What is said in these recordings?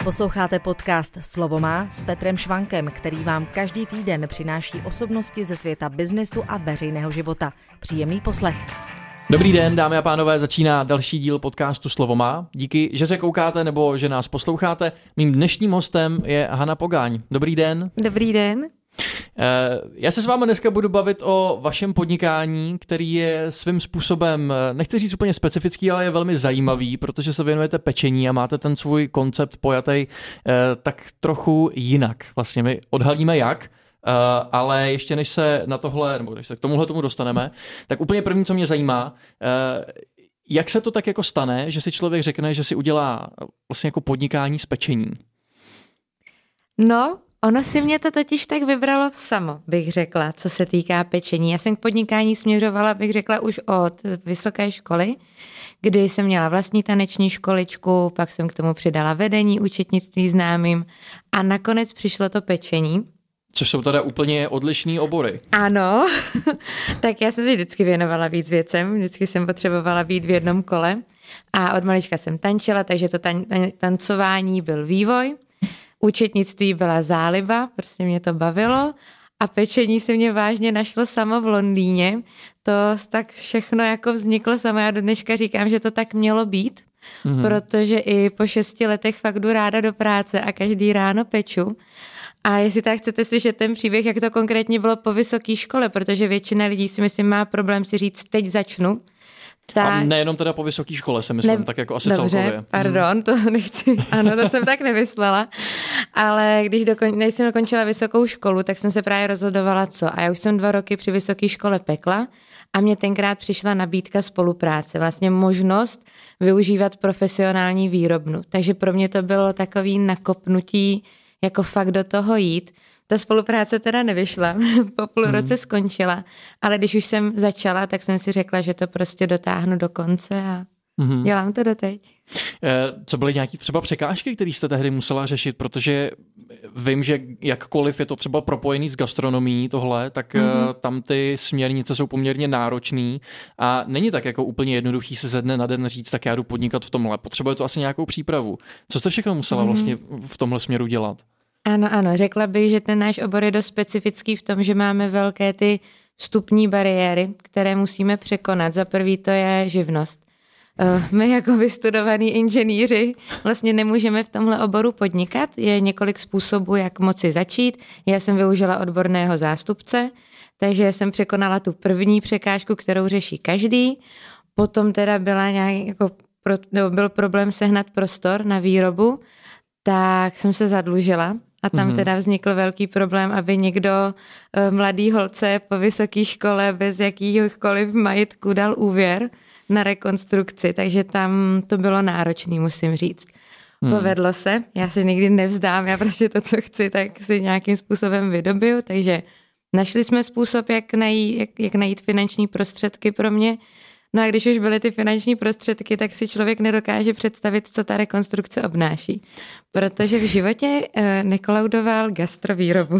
Posloucháte podcast Slovo má s Petrem Švankem, který vám každý týden přináší osobnosti ze světa biznesu a veřejného života. Příjemný poslech. Dobrý den, dámy a pánové, začíná další díl podcastu Slovo má. Díky, že se koukáte nebo že nás posloucháte. Mým dnešním hostem je Hana Pogáň. Dobrý den. Dobrý den. Já se s vámi dneska budu bavit o vašem podnikání, který je svým způsobem, nechci říct úplně specifický, ale je velmi zajímavý, protože se věnujete pečení a máte ten svůj koncept pojatý tak trochu jinak. Vlastně my odhalíme jak, ale ještě než se na tohle, nebo než se k tomuhle tomu dostaneme, tak úplně první, co mě zajímá, jak se to tak jako stane, že si člověk řekne, že si udělá vlastně jako podnikání s pečení? No, ono si mě to totiž tak vybralo samo, bych řekla, co se týká pečení. Já jsem k podnikání směřovala, bych řekla, už od vysoké školy, kdy jsem měla vlastní taneční školičku, pak jsem k tomu přidala vedení, účetnictví známým a nakonec přišlo to pečení. Což jsou teda úplně odlišný obory. Ano, tak já jsem si vždycky věnovala víc věcem, vždycky jsem potřebovala být v jednom kole a od malička jsem tančila, takže to tancování byl vývoj. Účetnictví byla záliba, prostě mě to bavilo a pečení se mě vážně našlo samo v Londýně. To tak všechno jako vzniklo samo. Já do dneška říkám, že to tak mělo být, protože i po 6 letech fakt jdu ráda do práce a každý ráno peču. A jestli tak chcete slyšet ten příběh, jak to konkrétně bylo po vysoké škole, protože většina lidí si myslím má problém si říct, teď začnu. A nejenom teda po vysoké škole, se myslím, tak jako asi dobře, celkově. Pardon, to nechci, ano, to jsem tak nemyslela, ale než jsem dokončila vysokou školu, tak jsem se právě rozhodovala co. A já už jsem 2 roky při vysoké škole pekla a mě tenkrát přišla nabídka spolupráce, vlastně možnost využívat profesionální výrobnu. Takže pro mě to bylo takový nakopnutí, jako fakt do toho jít. Ta spolupráce teda nevyšla, po půl roce skončila, ale když už jsem začala, tak jsem si řekla, že to prostě dotáhnu do konce a dělám to doteď. Co byly nějaké třeba překážky, které jste tehdy musela řešit, protože vím, že jakkoliv je to třeba propojený s gastronomií tohle, tak tam ty směrnice jsou poměrně náročný a není tak jako úplně jednoduchý se ze dne na den říct, tak já jdu podnikat v tomhle. Potřebuje to asi nějakou přípravu. Co jste všechno musela vlastně v tomhle směru dělat? Ano, řekla bych, že ten náš obor je dost specifický v tom, že máme velké ty vstupní bariéry, které musíme překonat. Za prvý to je živnost. My jako vystudovaní inženýři vlastně nemůžeme v tomhle oboru podnikat. Je několik způsobů, jak moci začít. Já jsem využila odborného zástupce, takže jsem překonala tu první překážku, kterou řeší každý. Potom teda byl problém sehnat prostor na výrobu, tak jsem se zadlužila. A tam teda vznikl velký problém, aby někdo mladý holce po vysoké škole bez jakýchkoliv majetku dal úvěr na rekonstrukci, takže tam to bylo náročné, musím říct. Povedlo se, já si nikdy nevzdám, já prostě to, co chci, tak si nějakým způsobem vydobiju, takže našli jsme způsob, jak najít finanční prostředky pro mě. No a když už byly ty finanční prostředky, tak si člověk nedokáže představit, co ta rekonstrukce obnáší. Protože v životě nekolaudoval gastrovýrobu.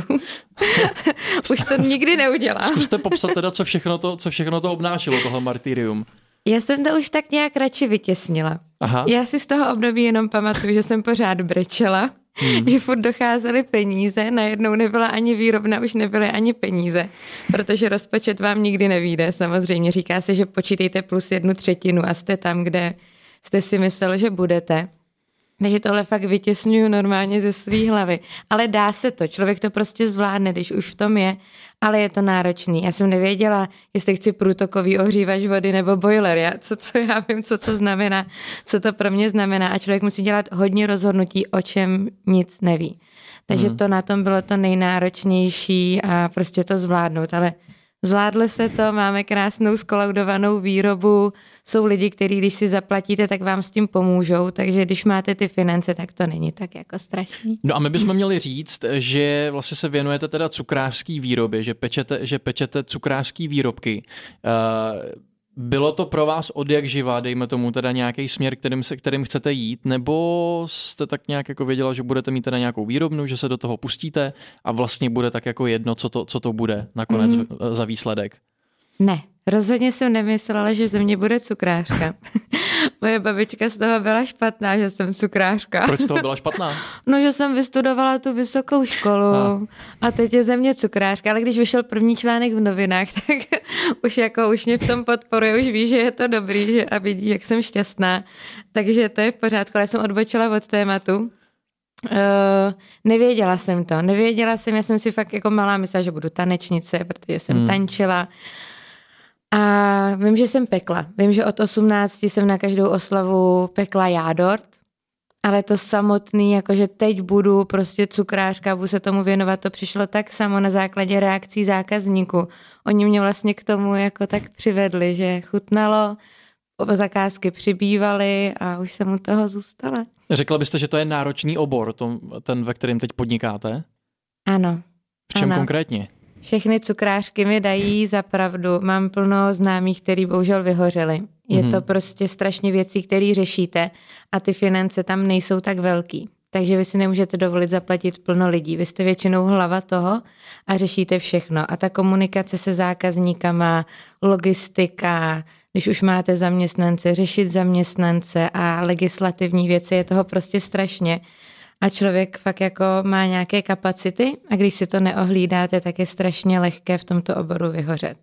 Už to nikdy neudělám. Zkuste popsat teda, co všechno to obnášelo, tohle martyrium. Já jsem to už tak nějak radši vytěsnila. Aha. Já si z toho období jenom pamatuju, že jsem pořád brečela, že furt docházely peníze, najednou nebyla ani výrobna, už nebyly ani peníze, protože rozpočet vám nikdy nevyjde. Samozřejmě říká se, že počítejte plus 1/3 a jste tam, kde jste si myslel, že budete. Takže tohle fakt vytěsňuju normálně ze svý hlavy. Ale dá se to, člověk to prostě zvládne, když už v tom je, ale je to náročný. Já jsem nevěděla, jestli chci průtokový ohřívač vody nebo boiler. Co já vím, co znamená, co to pro mě znamená. A člověk musí dělat hodně rozhodnutí, o čem nic neví. Takže to na tom bylo to nejnáročnější a prostě to zvládnout. Ale zvládlo se to, máme krásnou skolaudovanou výrobu, jsou lidi, kteří když si zaplatíte, tak vám s tím pomůžou, takže když máte ty finance, tak to není tak jako strašný. No a my bychom měli říct, že vlastně se věnujete teda cukrářský výrobě, že pečete cukrářský výrobky. Bylo to pro vás od jak živa, dejme tomu teda nějaký směr, kterým chcete jít, nebo jste tak nějak jako věděla, že budete mít teda nějakou výrobnu, že se do toho pustíte a vlastně bude tak jako jedno, co to bude nakonec za výsledek? Ne, rozhodně jsem nemyslela, že ze mě bude cukrářka. Moje babička z toho byla špatná, že jsem cukrářka. Proč z toho byla špatná? No, že jsem vystudovala tu vysokou školu a teď je ze mě cukrářka, ale když vyšel první článek v novinách, tak už mě v tom podporuje, už ví, že je to dobrý, že a vidí, jak jsem šťastná. Takže to je v pořádku, ale jsem odbočila od tématu. Nevěděla jsem, já jsem si fakt jako malá myslela, že budu tanečnice, protože jsem tančila. A vím, že jsem pekla. Vím, že od 18 jsem na každou oslavu pekla jádort, ale to samotný, jakože teď budu prostě cukrářka, budu se tomu věnovat, to přišlo tak samo na základě reakcí zákazníků. Oni mě vlastně k tomu jako tak přivedli, že chutnalo, zakázky přibývaly a už jsem u toho zůstala. Řekla byste, že to je náročný obor, ten, ve kterém teď podnikáte? Ano. V čem konkrétně? Všechny cukrářky mi dají za pravdu. Mám plno známých, který bohužel vyhořeli. Je to prostě strašně věcí, které řešíte a ty finance tam nejsou tak velký. Takže vy si nemůžete dovolit zaplatit plno lidí. Vy jste většinou hlava toho a řešíte všechno. A ta komunikace se zákazníkama, logistika, když už máte zaměstnance, řešit zaměstnance a legislativní věci, je toho prostě strašně. A člověk fakt jako má nějaké kapacity a když si to neohlídáte, tak je strašně lehké v tomto oboru vyhořet.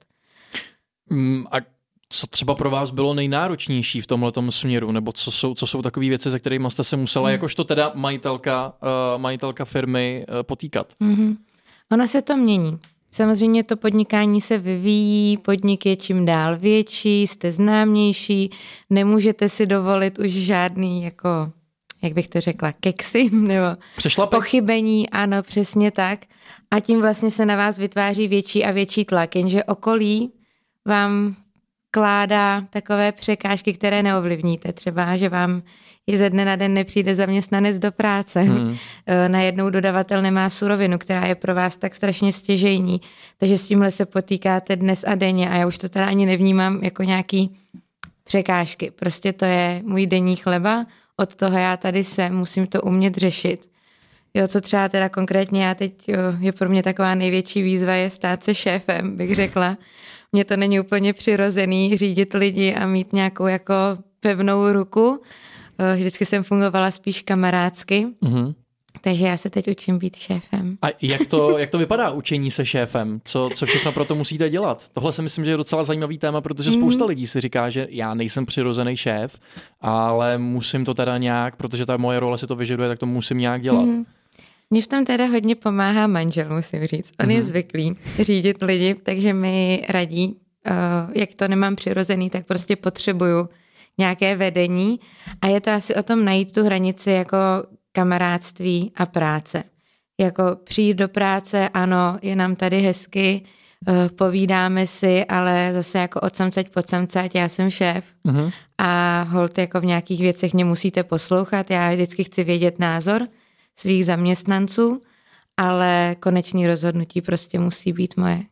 A co třeba pro vás bylo nejnáročnější v tomhletom směru? Nebo co jsou takové věci, se kterými jste se musela, jakožto teda majitelka firmy, potýkat? Ono se to mění. Samozřejmě to podnikání se vyvíjí, podnik je čím dál větší, jste známější, nemůžete si dovolit už žádný jako, jak bych to řekla, keksy nebo pochybení, ano, přesně tak. A tím vlastně se na vás vytváří větší a větší tlak, jenže okolí vám kládá takové překážky, které neovlivníte. Třeba, že vám je ze dne na den nepřijde zaměstnanec do práce. Najednou dodavatel nemá surovinu, která je pro vás tak strašně stěžejní. Takže s tímhle se potýkáte dnes a denně a já už to teda ani nevnímám jako nějaký překážky. Prostě to je můj denní chleba, od toho já tady jsem, musím to umět řešit. Jo, co třeba teda konkrétně já teď, je pro mě taková největší výzva je stát se šéfem, bych řekla. Mně to není úplně přirozený řídit lidi a mít nějakou jako pevnou ruku. Vždycky jsem fungovala spíš kamarádsky, takže já se teď učím být šéfem. A jak to vypadá učení se šéfem? Co všechno pro to musíte dělat? Tohle si myslím, že je docela zajímavý téma, protože spousta lidí si říká, že já nejsem přirozený šéf, ale musím to teda nějak, protože ta moje role si to vyžaduje, tak to musím nějak dělat. Mně v tom teda hodně pomáhá manžel, musím říct. On je zvyklý řídit lidi, takže mi radí, jak to nemám přirozený, tak prostě potřebuju nějaké vedení a je to asi o tom najít tu hranici jako kamarádství a práce. Jako přijít do práce, ano, je nám tady hezky, povídáme si, ale zase jako od samcať pod samcať, já jsem šéf a holt jako v nějakých věcech mě musíte poslouchat, já vždycky chci vědět názor svých zaměstnanců, ale konečný rozhodnutí prostě musí být moje.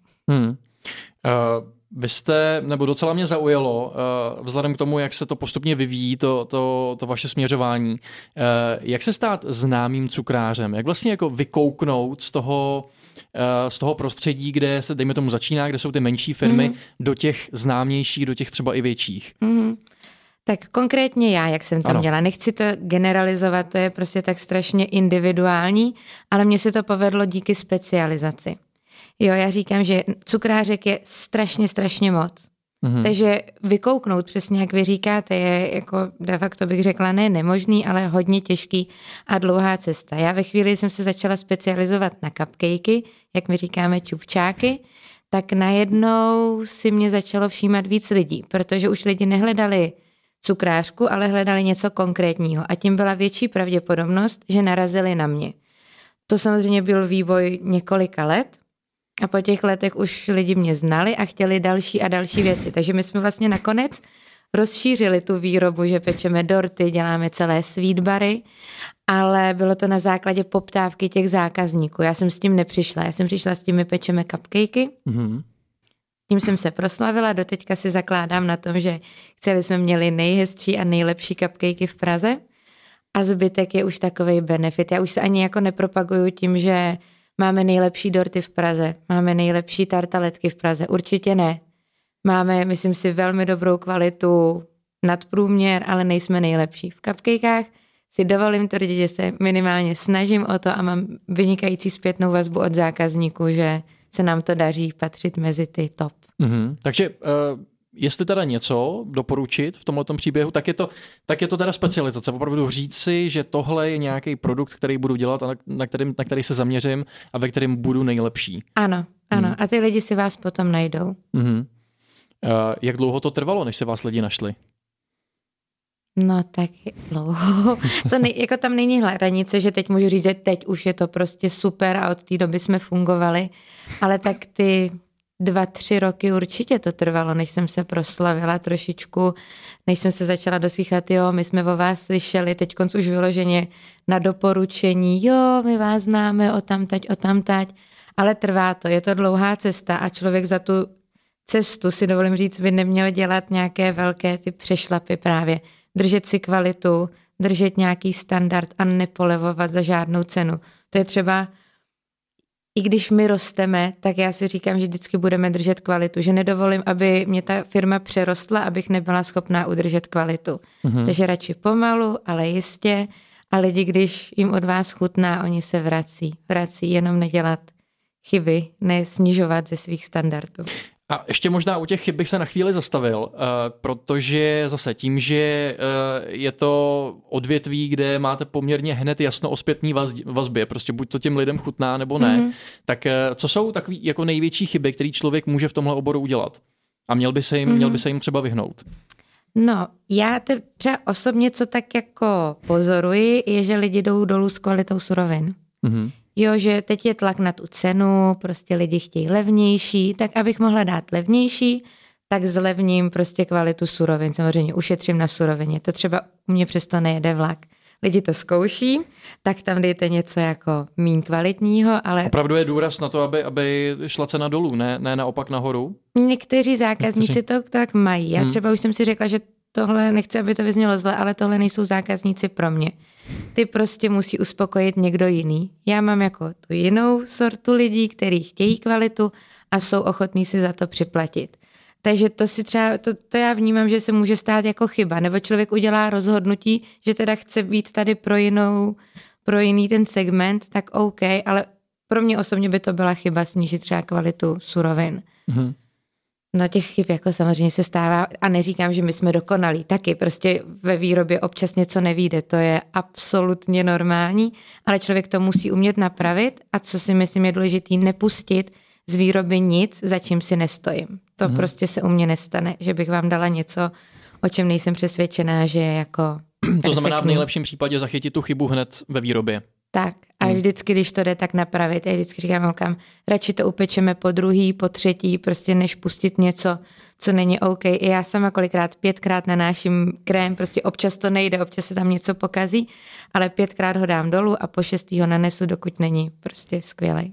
Vy jste, nebo docela mě zaujalo, vzhledem k tomu, jak se to postupně vyvíjí, to vaše směřování, jak se stát známým cukrářem? Jak vlastně jako vykouknout z toho prostředí, kde se, dejme tomu, začíná, kde jsou ty menší firmy, do těch známějších, do těch třeba i větších? Tak konkrétně já, jak jsem tam dělala, nechci to generalizovat, to je prostě tak strašně individuální, ale mně se to povedlo díky specializaci. Jo, já říkám, že cukrářek je strašně moc. Takže vykouknout přesně, jak vy říkáte, je jako de facto bych řekla ne nemožný, ale hodně těžký a dlouhá cesta. Já ve chvíli jsem se začala specializovat na cupcakey, jak my říkáme čupčáky, tak najednou si mě začalo všímat víc lidí, protože už lidi nehledali cukrářku, ale hledali něco konkrétního a tím byla větší pravděpodobnost, že narazili na mě. To samozřejmě byl vývoj několika let a po těch letech už lidi mě znali a chtěli další a další věci. Takže my jsme vlastně nakonec rozšířili tu výrobu, že pečeme dorty, děláme celé sweet bary, ale bylo to na základě poptávky těch zákazníků. Já jsem s tím nepřišla. Já jsem přišla s tím, my pečeme cupcakey. Tím jsem se proslavila, doteďka si zakládám na tom, že chceli jsme měli nejhezčí a nejlepší cupcakey v Praze a zbytek je už takovej benefit. Já už se ani jako nepropaguju tím, že máme nejlepší dorty v Praze, máme nejlepší tartaletky v Praze, určitě ne. Máme, myslím si, velmi dobrou kvalitu nadprůměr, ale nejsme nejlepší. V cupcakeách si dovolím tvrdit, že se minimálně snažím o to a mám vynikající zpětnou vazbu od zákazníků, že se nám to daří patřit mezi ty top. Takže jestli teda něco doporučit v tomto příběhu, tak je to teda specializace. Opravdu říct si, že tohle je nějaký produkt, který budu dělat a na který se zaměřím a ve kterém budu nejlepší. Ano. A ty lidi si vás potom najdou. Jak dlouho to trvalo, než se vás lidi našli? No tak dlouho. Jako tam není hranice, že teď můžu říct, že teď už je to prostě super a od té doby jsme fungovali, ale tak ty 2-3 roky určitě to trvalo, než jsem se proslavila trošičku, než jsem se začala doslýchat, jo, my jsme o vás slyšeli, teďkonc už vyloženě na doporučení, jo, my vás známe o tamtať, ale trvá to, je to dlouhá cesta a člověk za tu cestu, si dovolím říct, by neměl dělat nějaké velké ty přešlapy právě, držet si kvalitu, držet nějaký standard a nepolevovat za žádnou cenu. To je třeba, i když my rosteme, tak já si říkám, že vždycky budeme držet kvalitu, že nedovolím, aby mě ta firma přerostla, abych nebyla schopná udržet kvalitu. Takže radši pomalu, ale jistě a lidi, když jim od vás chutná, oni se vrací, jenom nedělat chyby, ne snižovat ze svých standardů. A ještě možná u těch chyb bych se na chvíli zastavil, protože zase tím, že je to odvětví, kde máte poměrně hned jasno o zpětné vazbě, prostě buď to těm lidem chutná nebo ne, tak co jsou takový jako největší chyby, které člověk může v tomhle oboru udělat? A měl by se jim třeba vyhnout? No, já třeba osobně, co tak jako pozoruji, je, že lidi jdou dolů s kvalitou surovin. Jo, že teď je tlak na tu cenu, prostě lidi chtějí levnější, tak abych mohla dát levnější, tak zlevním prostě kvalitu surovin. Samozřejmě ušetřím na surovině. To třeba u mě přesto nejede vlak. Lidi to zkouší, tak tam dejte něco jako míň kvalitního, ale... Opravdu je důraz na to, aby šla cena dolů, ne naopak nahoru? Někteří zákazníci to tak mají. Já třeba už jsem si řekla, že tohle, nechci, aby to vyznělo zle, ale tohle nejsou zákazníci pro mě. Ty prostě musí uspokojit někdo jiný. Já mám jako tu jinou sortu lidí, kteří chtějí kvalitu a jsou ochotní si za to připlatit. Takže to si třeba, to já vnímám, že se může stát jako chyba, nebo člověk udělá rozhodnutí, že teda chce být tady pro jiný ten segment, tak OK, ale pro mě osobně by to byla chyba snížit třeba kvalitu surovin. No těch chyb jako samozřejmě se stává a neříkám, že my jsme dokonalí, taky prostě ve výrobě občas něco nevyjde, to je absolutně normální, ale člověk to musí umět napravit a co si myslím je důležitý, nepustit z výroby nic, za čím si nestojím. To prostě se u mě nestane, že bych vám dala něco, o čem nejsem přesvědčená, že je jako To znamená v nejlepším případě zachytit tu chybu hned ve výrobě. Tak a vždycky, když to jde, tak napravit. Já vždycky říkám holkám, radši to upečeme po druhý, po třetí, prostě než pustit něco, co není OK. I já sama kolikrát 5krát nanáším krém, prostě občas to nejde, občas se tam něco pokazí, ale 5krát ho dám dolů a po 6. ho nanesu, dokud není prostě skvělej.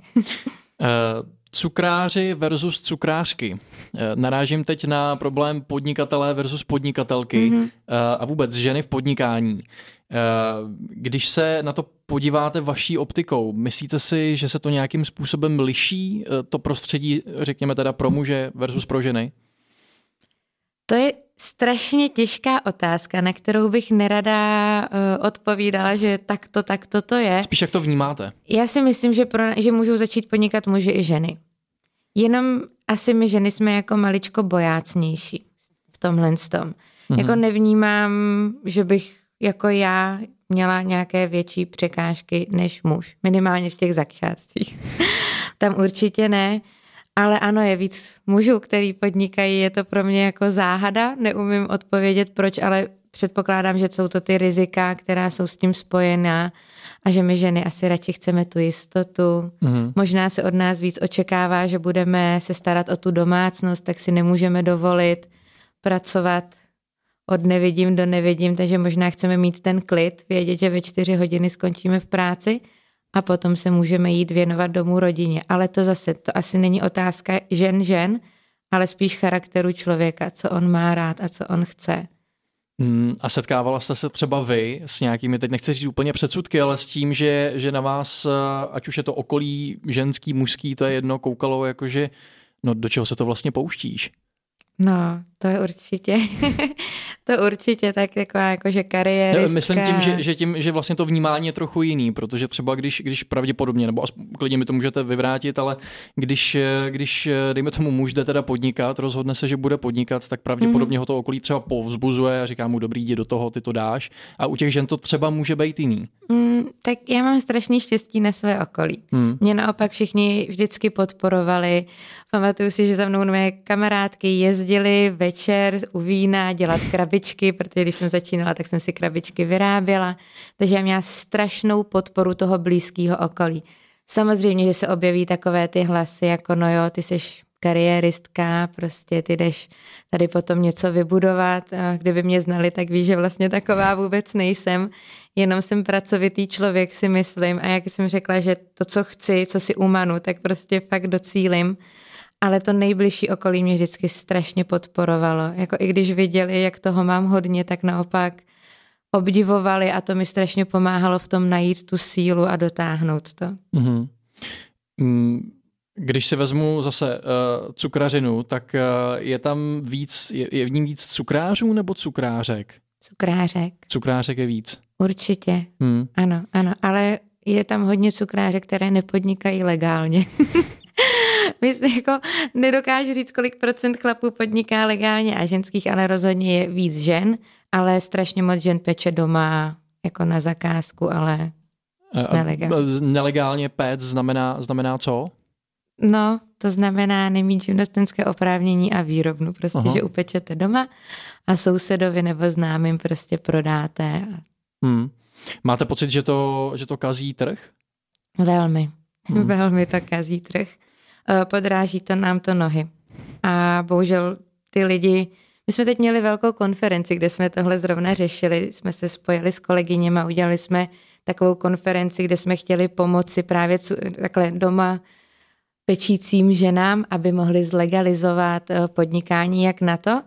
Cukráři versus cukrářky. Narážím teď na problém podnikatelé versus podnikatelky a vůbec ženy v podnikání. Když se na to podíváte vaší optikou, myslíte si, že se to nějakým způsobem liší, to prostředí, řekněme teda pro muže versus pro ženy? To je strašně těžká otázka, na kterou bych nerada odpovídala, že takto to je. Spíš jak to vnímáte? Já si myslím, že můžou začít podnikat muži i ženy. Jenom asi my ženy jsme jako maličko bojácnější v tomhle tom. Jako nevnímám, že bych jako já měla nějaké větší překážky než muž. Minimálně v těch začátcích. Tam určitě ne. Ale ano, je víc mužů, který podnikají, je to pro mě jako záhada, neumím odpovědět proč, ale předpokládám, že jsou to ty rizika, která jsou s tím spojená a že my ženy asi radši chceme tu jistotu. Možná se od nás víc očekává, že budeme se starat o tu domácnost, tak si nemůžeme dovolit pracovat od nevidím do nevidím, takže možná chceme mít ten klid, vědět, že ve 4 hodiny skončíme v práci a potom se můžeme jít věnovat domů rodině. Ale to zase, to asi není otázka žen, ale spíš charakteru člověka, co on má rád a co on chce. A setkávala jste se třeba vy s nějakými, teď nechci říct úplně předsudky, ale s tím, že na vás, ať už je to okolí ženský, mužský, to je jedno, koukalo jakože, no do čeho se to vlastně pouštíš? No, to je určitě, tak jakože kariéristka. Myslím tím, že vlastně to vnímání je trochu jiný, protože třeba když pravděpodobně, nebo klidně mi to můžete vyvrátit, ale když dejme tomu muž jde teda podnikat, rozhodne se, že bude podnikat, tak pravděpodobně ho to okolí třeba povzbuzuje a říká mu dobrý, jdi do toho, ty to dáš. A u těch žen to třeba může být jiný. Tak já mám strašný štěstí na své okolí. Mě naopak všichni vždycky podporovali. Pamatuju si, že za mnou moje kamarádky jezdily večer u vína dělat krabičky, protože když jsem začínala, tak jsem si krabičky vyráběla. Takže já měla strašnou podporu toho blízkého okolí. Samozřejmě, že se objeví takové ty hlasy, jako no jo, ty seš kariéristka, prostě ty jdeš tady potom něco vybudovat. Kdyby mě znali, tak ví, že vlastně taková vůbec nejsem. Jenom jsem pracovitý člověk, si myslím. A jak jsem řekla, že to, co chci, co si umanu, tak prostě fakt docílim. Ale to nejbližší okolí mě vždycky strašně podporovalo. Jako i když viděli, jak toho mám hodně, tak naopak obdivovali a to mi strašně pomáhalo v tom najít tu sílu a dotáhnout to. Když si vezmu zase cukrařinu, tak je tam víc, je v ní víc cukrářů nebo cukrářek? Cukrářek. Cukrářek je víc. Určitě. Ano, ale je tam hodně cukrářek, které nepodnikají legálně. Myslím, jako nedokážu říct, kolik procent chlapů podniká legálně a ženských, ale rozhodně je víc žen, ale strašně moc žen peče doma jako na zakázku, ale nelegálně. Nelegálně péct znamená co? No, to znamená nemít živnostenské oprávnění a výrobnu, prostě, že upečete doma a sousedovi nebo známým prostě prodáte. Máte pocit, že to kazí trh? Velmi to kazí trh. Podráží to nám to nohy. A bohužel ty lidi, my jsme teď měli velkou konferenci, kde jsme tohle zrovna řešili, jsme se spojili s kolegyněma, udělali jsme takovou konferenci, kde jsme chtěli pomoci právě takhle doma pečícím ženám, aby mohli zlegalizovat podnikání, jak na to.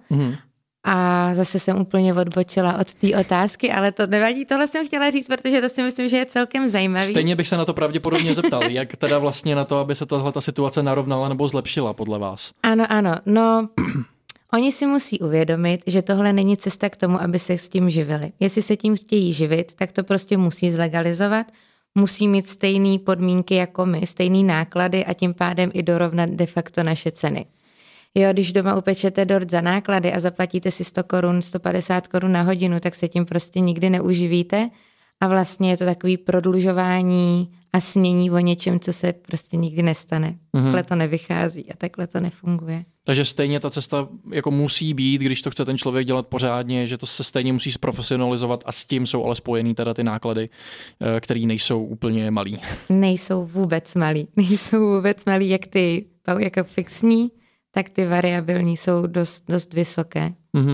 A zase jsem úplně odbočila od té otázky, ale to nevadí, tohle jsem chtěla říct, protože to si myslím, že je celkem zajímavý. Stejně bych se na to pravděpodobně zeptal, jak teda vlastně na to, aby se tato situace narovnala nebo zlepšila podle vás? Ano, no oni si musí uvědomit, že tohle není cesta k tomu, aby se s tím živili. Jestli se tím chtějí živit, tak to prostě musí zlegalizovat, musí mít stejné podmínky jako my, stejné náklady a tím pádem i dorovnat de facto naše ceny. Jo, když doma upečete dort za náklady a zaplatíte si 100 korun, 150 korun na hodinu, tak se tím prostě nikdy neuživíte a vlastně je to takový prodlužování a snění o něčem, co se prostě nikdy nestane. Takhle to nevychází a takhle to nefunguje. Takže stejně ta cesta jako musí být, když to chce ten člověk dělat pořádně, že to se stejně musí zprofesionalizovat a s tím jsou ale spojený teda ty náklady, které nejsou úplně malý. Nejsou vůbec malý, jak ty jako fixní, tak ty variabilní jsou dost vysoké.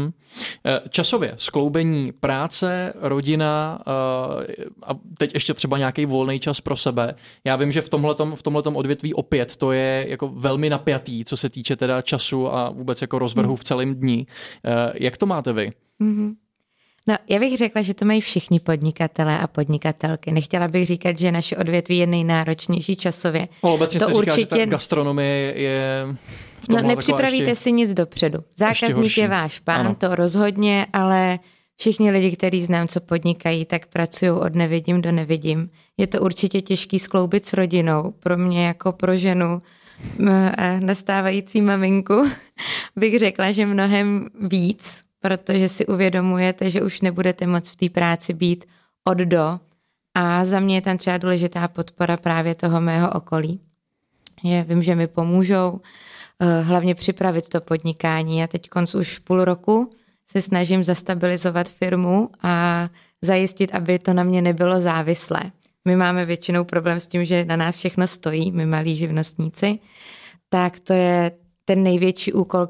Časově skloubení práce, rodina a teď ještě třeba nějaký volný čas pro sebe. Já vím, že v tomhletom odvětví opět to je jako velmi napjatý, co se týče teda času a vůbec jako rozvrhu v celém dni. Jak to máte vy? No, já bych řekla, že to mají všichni podnikatelé a podnikatelky. Nechtěla bych říkat, že naše odvětví je nejnáročnější časově. Obecně se říká, že ta gastronomie je v tomhle nepřipravíte si nic dopředu. Zákazník je váš pán, ano. To rozhodně, ale všichni lidi, kteří znám, co podnikají, tak pracují od nevidím do nevidím. Je to určitě těžký skloubit s rodinou. Pro mě jako pro ženu nastávající maminku bych řekla, že mnohem víc, protože si uvědomujete, že už nebudete moc v té práci být od do. A za mě je tam třeba důležitá podpora právě toho mého okolí. Vím, že mi pomůžou hlavně připravit to podnikání. Já teď už půl roku se snažím zastabilizovat firmu a zajistit, aby to na mě nebylo závislé. My máme většinou problém s tím, že na nás všechno stojí, my malí živnostníci, tak to je ten největší úkol,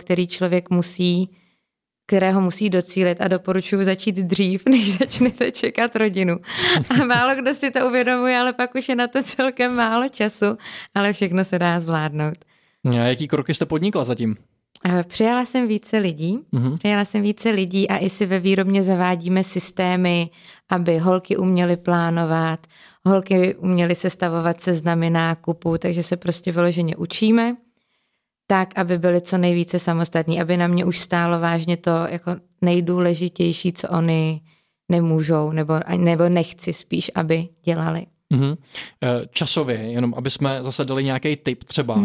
kterého musí docílit a doporučuji začít dřív, než začnete čekat rodinu. A málo kdo si to uvědomuje, ale pak už je na to celkem málo času, ale všechno se dá zvládnout. A jaký kroky jste podnikla zatím? Přijala jsem více lidí a i si ve výrobně zavádíme systémy, aby holky uměly plánovat, holky uměly sestavovat seznamy nákupů, takže se prostě vyloženě učíme. tak, aby byli co nejvíce samostatní, aby na mě už stálo vážně to jako nejdůležitější, co oni nemůžou, nebo nechci spíš, aby dělali. Mm-hmm. Časově, jenom aby jsme zase dali nějaký tip třeba.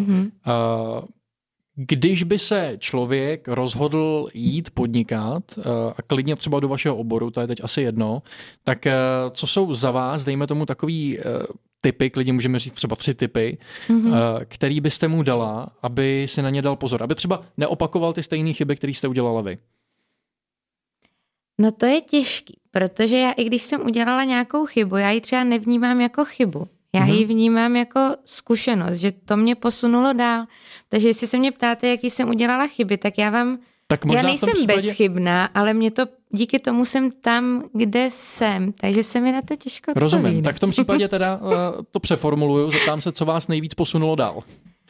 Když by se člověk rozhodl jít podnikat a klidně třeba do vašeho oboru, to je teď asi jedno, tak co jsou za vás, dejme tomu takový tipy, klidně můžeme říct třeba 3 tipy, který byste mu dala, aby si na ně dal pozor, aby třeba neopakoval ty stejné chyby, které jste udělala vy? No to je těžký, protože já i když jsem udělala nějakou chybu, já ji třeba nevnímám jako chybu. Já ji vnímám jako zkušenost, že to mě posunulo dál. Takže jestli se mě ptáte, jaký jsem udělala chyby, tak já nejsem bezchybná, ale mě to díky tomu jsem tam, kde jsem, takže se mi na to těžko odpovídá. Rozumím, tak v tom případě teda to přeformuluju, zeptám se, co vás nejvíc posunulo dál.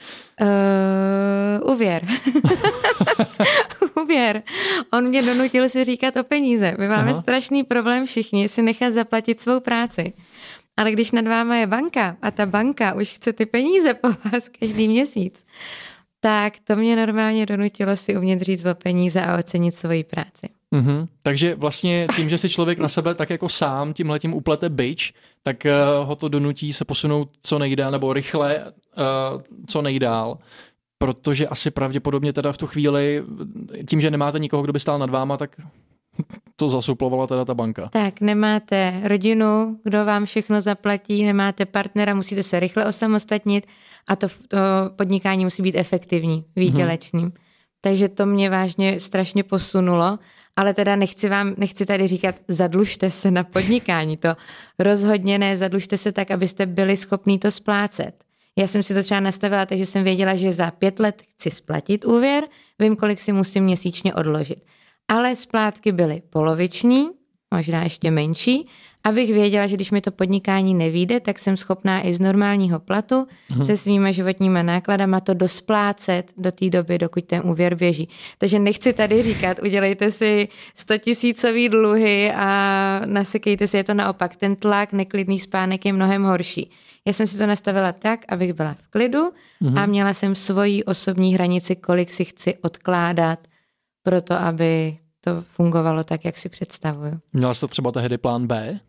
Úvěr. Úvěr. On mě donutil si říkat o peníze. My máme strašný problém všichni si nechat zaplatit svou práci. Ale když nad váma je banka a ta banka už chce ty peníze po vás každý měsíc, tak to mě normálně donutilo si umět říct o peníze a ocenit svoji práci. Takže vlastně tím, že si člověk na sebe tak jako sám tímhletím uplete bič, tak ho to donutí se posunout co nejdál, nebo rychle co nejdál. Protože asi pravděpodobně teda v tu chvíli, tím, že nemáte nikoho, kdo by stál nad váma, tak to zasuplovala teda ta banka. Tak, nemáte rodinu, kdo vám všechno zaplatí, nemáte partnera, musíte se rychle osamostatnit a to podnikání musí být efektivní, výdělečným. Takže to mě vážně strašně posunulo, ale teda nechci tady říkat, zadlužte se na podnikání, to rozhodně ne, zadlužte se tak, abyste byli schopní to splácet. Já jsem si to třeba nastavila, takže jsem věděla, že za 5 let chci splatit úvěr, vím, kolik si musím měsíčně odložit. Ale splátky byly poloviční, možná ještě menší, abych věděla, že když mi to podnikání nevyjde, tak jsem schopná i z normálního platu se svýma životníma nákladama to dosplácet do té doby, dokud ten úvěr běží. Takže nechci tady říkat, udělejte si 100 000 dluhy a nasekejte si, je to naopak. Ten tlak, neklidný spánek je mnohem horší. Já jsem si to nastavila tak, abych byla v klidu a měla jsem svoji osobní hranici, kolik si chci odkládat, proto aby to fungovalo tak, jak si představuju. Měla jste třeba tehdy plán B?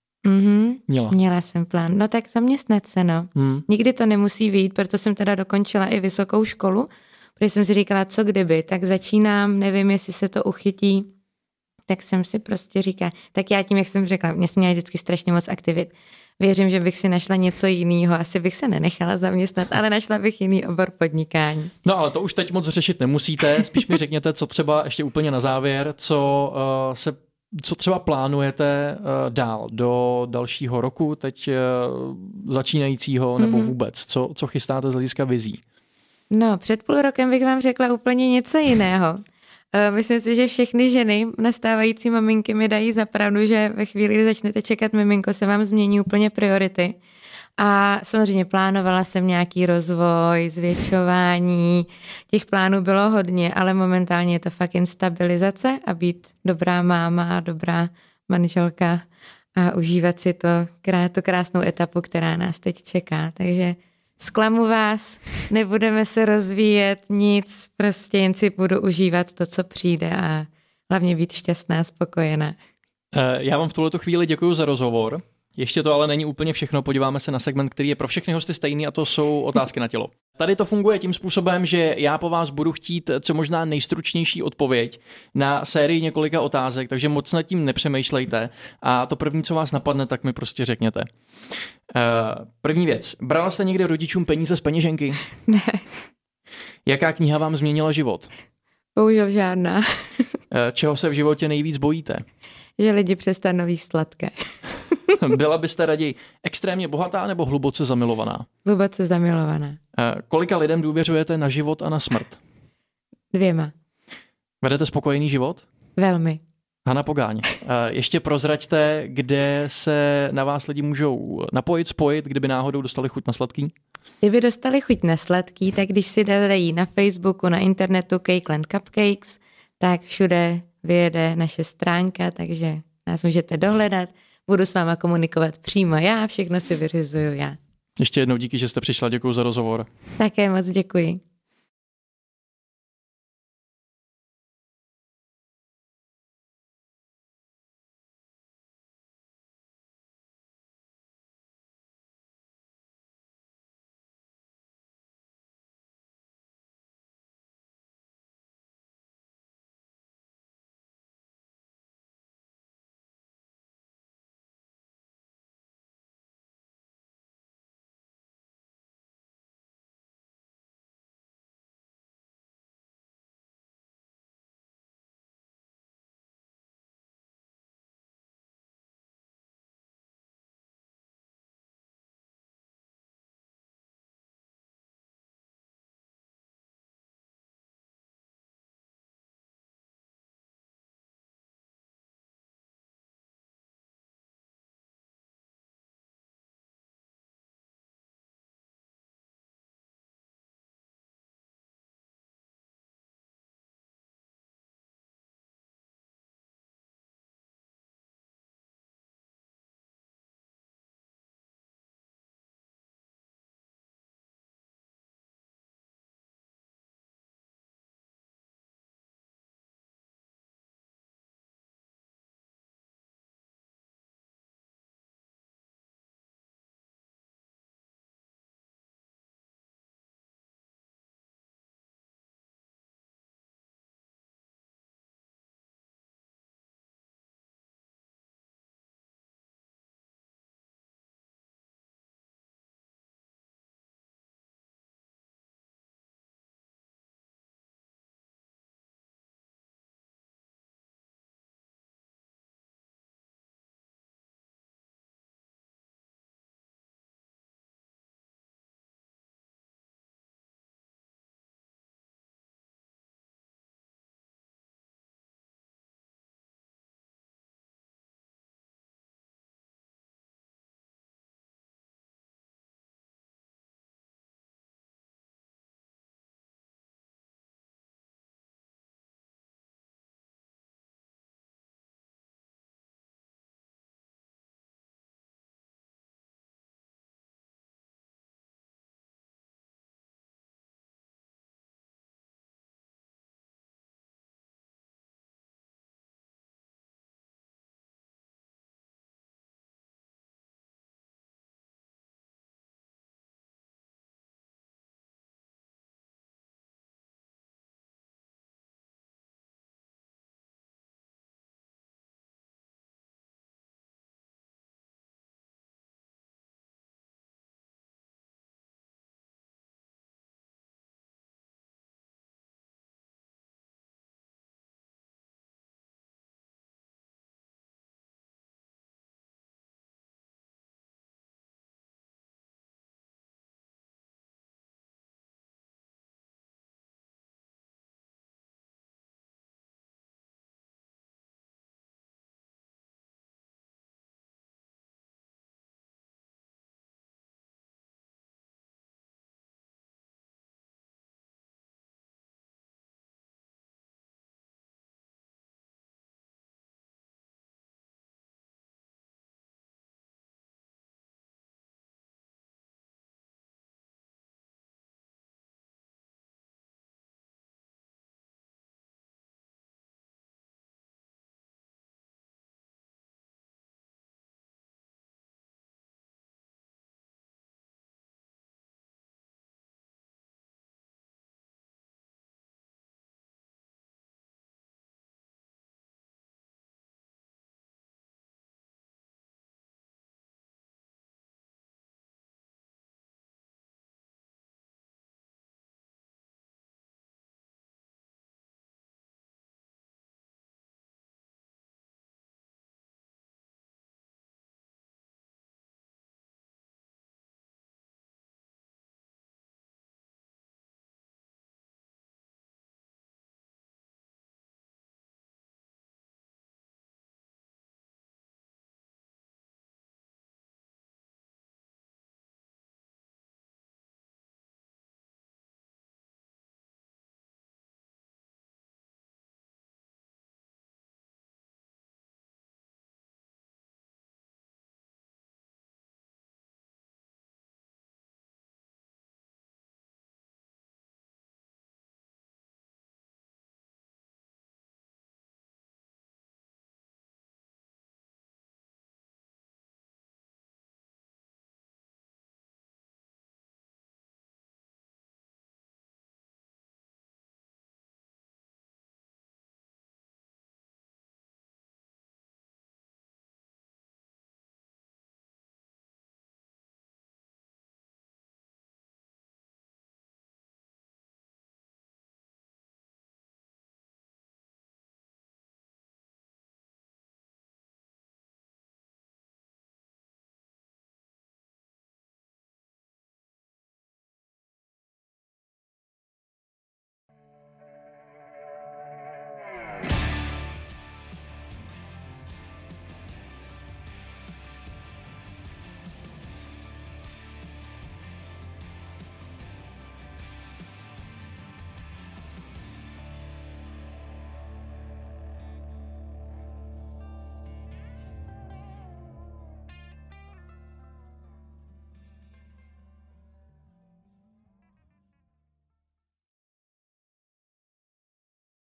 Měla jsem plán. No tak zaměstnat se, no. Nikdy to nemusí vyjít, proto jsem teda dokončila i vysokou školu, protože jsem si říkala, co kdyby, tak začínám, nevím, jestli se to uchytí, tak jsem si prostě říkala, tak já tím, jak jsem řekla, mě jsem měla vždycky strašně moc aktivit. Věřím, že bych si našla něco jiného, asi bych se nenechala zaměstnat, ale našla bych jiný obor podnikání. No ale to už teď moc řešit nemusíte, spíš mi řekněte, co třeba ještě úplně na závěr, co třeba plánujete dál do dalšího roku, teď začínajícího, nebo vůbec, co chystáte z hlediska vizí? No, před 0,5 rokem bych vám řekla úplně něco jiného. Myslím si, že všechny ženy, nastávající maminky mi dají za pravdu, že ve chvíli, kdy začnete čekat miminko, se vám změní úplně priority. A samozřejmě plánovala jsem nějaký rozvoj, zvětšování, těch plánů bylo hodně, ale momentálně je to fakt jen stabilizace a být dobrá máma a dobrá manželka a užívat si tu krásnou etapu, která nás teď čeká. Takže zklamu vás, nebudeme se rozvíjet nic, prostě jen si budu užívat to, co přijde a hlavně být šťastná, spokojená. Já vám v tuhletu chvíli děkuji za rozhovor. Ještě to ale není úplně všechno, podíváme se na segment, který je pro všechny hosty stejný a to jsou otázky na tělo. Tady to funguje tím způsobem, že já po vás budu chtít co možná nejstručnější odpověď na sérii několika otázek, takže moc nad tím nepřemýšlejte a to první, co vás napadne, tak mi prostě řekněte. První věc. Brala jste někdy rodičům peníze z peněženky? Ne. Jaká kniha vám změnila život? Bohužel žádná. Čeho se v životě nejvíc bojíte? Že lidi přestanou jíst sladké. Byla byste raději extrémně bohatá nebo hluboce zamilovaná? Hluboce zamilovaná. Kolika lidem důvěřujete na život a na smrt? 2. Vedete spokojený život? Velmi. Hana Pogáň. Ještě prozraďte, kde se na vás lidi můžou napojit, spojit, kdyby náhodou dostali chuť na sladký? Kdyby dostali chuť na sladký, tak když si dají na Facebooku, na internetu Cakeland Cupcakes, tak všude vyjede naše stránka, takže nás můžete dohledat. Budu s váma komunikovat přímo já, všechno si vyřizuju já. Ještě jednou díky, že jste přišla, děkuji za rozhovor. Také moc děkuji.